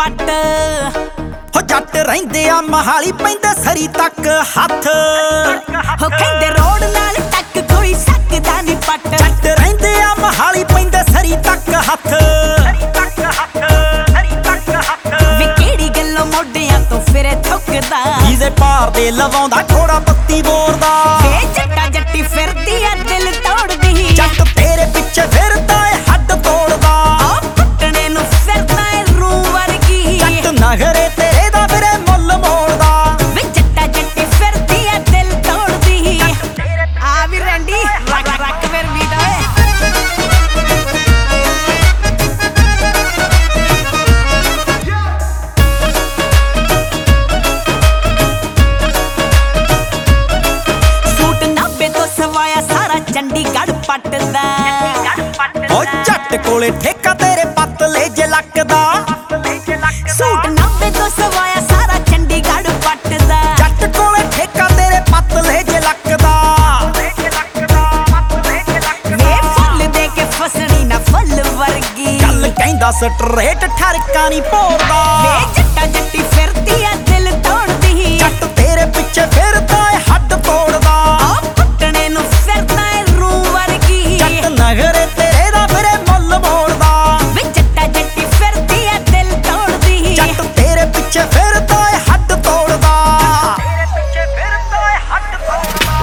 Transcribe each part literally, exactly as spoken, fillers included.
ਪੱਟ ਹੋ ਜੱਟ ਰਹਿੰਦੇ ਆ ਮਹਾਲੀ ਪੈਂਦੇ ਸਰੀ ਤੱਕ ਹੱਥ ਹੋ ਕਹਿੰਦੇ ਰੋਡ ਨਾਲ ਟੱਕ ਕੋਈ ਸਕਦਾ ਨਹੀਂ ਪੱਟ ਜੱਟ ਰਹਿੰਦੇ ਆ ਮਹਾਲੀ ਪੈਂਦੇ ਸਰੀ ਤੱਕ ਹੱਥ ਵੀ ਕਿਹੜੀ ਗੱਲੋਂ ਮੋਢਿਆਂ ਤੋਂ ਫਿਰੇ ਥੁੱਕਦਾ ਜੀਦੇ ਭਾਰ ਦੇ ਲਵਾਉਂਦਾ ਘੋੜਾ ਬੱਤੀ ਬੋਰਦਾ ਵੇ ਜੱਟਾ ਜੱਟੀ ਫਿਰਦੀ ਆ ਦਿਲ ਤੋੜਦੀ ਜੱਟ ਤੇਰੇ ਪਿੱਛੇ ਫਿਰਦਾ ਏ ਹੱਡ ਤੋੜਦਾ ਆ ਪੱਟਣੇ ਨੂੰ ਫਿਰਦਾ ਏ ਰੂਹ ਵਰਗੀ ਜੱਟ ਨਗਰੇ ਤੇਰੇ ਦਾ ਵੀਰੇ ਮੁੱਲ ਮੋੜਦਾ ਵੇ ਜੱਟਾ ਜੱਟੀ ਫਿਰਦੀ ਆ ਦਿਲ ਤੋੜਦੀ ਆ ਵੀ ਰੰਡੀ ਰੱਖ ਰੱਖ ਫਿਰ ਮੀਟ ਓਏ ਚੰਡੀਗੜ੍ਹ ਪੱਟਦਾ ਓ ਜੱਟ ਕੋਲੇ ਠੇਕਾ ਤੇਰੇ ਪਤਲੇ ਜੇ ਲੱਕਦਾ ਸੂਟ ਨਾਪੇ ਤੋਂ ਸਵਾਇਆ ਸਾਰਾ ਚੰਡੀਗੜ੍ਹ ਪੱਟਦਾ ਜੱਟ ਕੋਲੇ ਠੇਕਾ ਤੇਰੇ ਪਤਲੇ ਜੇ ਲੱਕਦਾ ਵੇ ਫੁੱਲ ਦੇ ਕੇ ਫਸਣੀ ਨਾ ਫੁੱਲ ਵਰਗੀ ਗੱਲ ਕਹਿੰਦਾ ਸਟਰੇਟ ਠਰਕਾ ਨਹੀਂ ਪੋਰਦਾ ਵੇ ਜੱਟਾ ਜੱਟੀ ਫਿਰਦੀ ਆ ਦਿਲ ਤੋੜਦੀ ਜੱਟ ਤੇਰੇ ਪਿੱਛੇ ਫਿਰਦਾ ਏ ਹੱਡ ਤੋੜਦਾ ਆ ਪੱਟਣੇ ਨੂੰ ਫਿਰਦਾ ਏ ਰੂਹ ਵਰਗੀ ਜੱਟ ਨਗਰੇ ਤੇਰੇ ਦਾ ਵੀਰੇ ਮੁੱਲ ਮੋੜਦਾ ਵੇ ਜੱਟਾ ਜੱਟੀ ਫਿਰਦੀ ਆ ਦਿਲ ਤੋੜਦੀ ਜੱਟ ਤੇਰੇ ਪਿੱਛੇ ਫਿਰਦਾ ਏ ਹੱਡ ਤੋੜਦਾ ਤੇਰੇ ਪਿੱਛੇ ਫਿਰਦਾ ਏ ਹੱਡ ਤੋੜਦਾ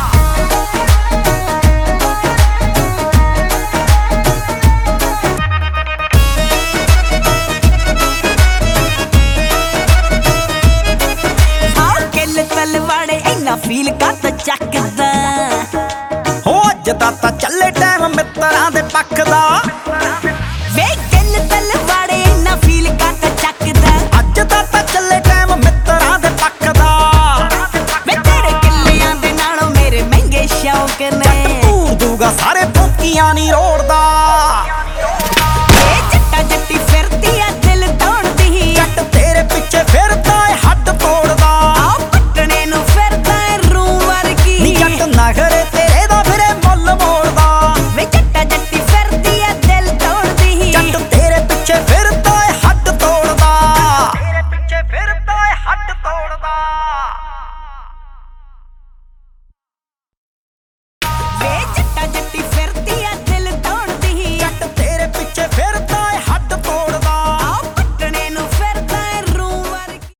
ਆ ਕਿੱਲ ਤਲਵਾੜੇ ਇੰਨਾ ਫੀਲ ਕਰਦਾ ਚੱਕਦਾ ਹੋ ਅੱਜ ਦਾ ਤਾਂ ਚੱਲੇ ਟਾਈਮ ਮਿੱਤਰਾਂ ਦੇ ਪੱਖ ਦਾ